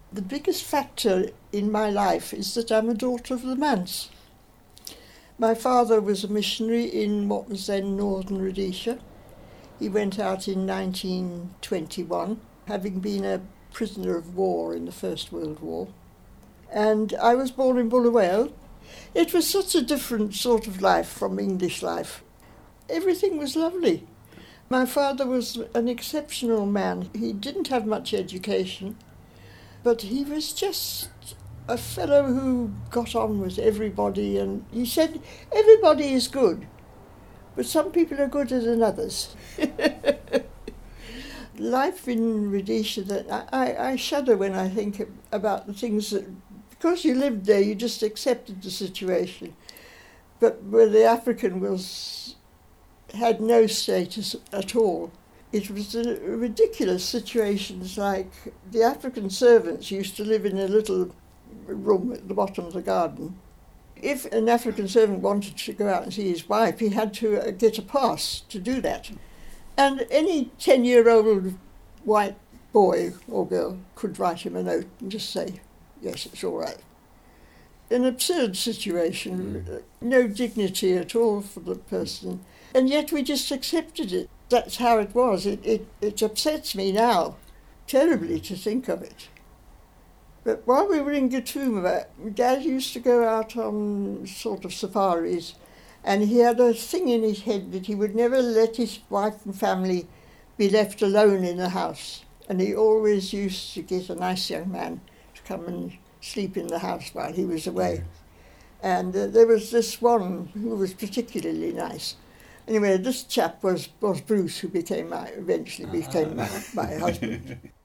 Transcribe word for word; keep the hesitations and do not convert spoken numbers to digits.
The biggest factor in my life is that I'm a daughter of the manse. My father was a missionary in what was then northern Rhodesia. He went out in nineteen twenty-one, having been a prisoner of war in the First World War. And I was born in Bulawayo. It was such a different sort of life from English life. Everything was lovely. My father was an exceptional man. He didn't have much education, but he was just a fellow who got on with everybody, and he said, everybody is good, but some people are gooder than others. Life in Rhodesia, that I, I shudder when I think about the things that, because you lived there, you just accepted the situation. But where the African was, had no status at all, it was a ridiculous situations, like the African servants used to live in a little room at the bottom of the garden. If an African servant wanted to go out and see his wife, he had to uh, get a pass to do that. And any ten-year-old white boy or girl could write him a note and just say, yes, it's all right. An absurd situation, mm. no dignity at all for the person. And yet we just accepted it. That's how it was. It, it, it upsets me now terribly to think of it. But while we were in Gatumba, Dad used to go out on sort of safaris, and he had a thing in his head that he would never let his wife and family be left alone in the house. And he always used to get a nice young man to come and sleep in the house while he was away. And uh, there was this one who was particularly nice. Anyway, this chap was, was Bruce, who became my, eventually became my, my husband.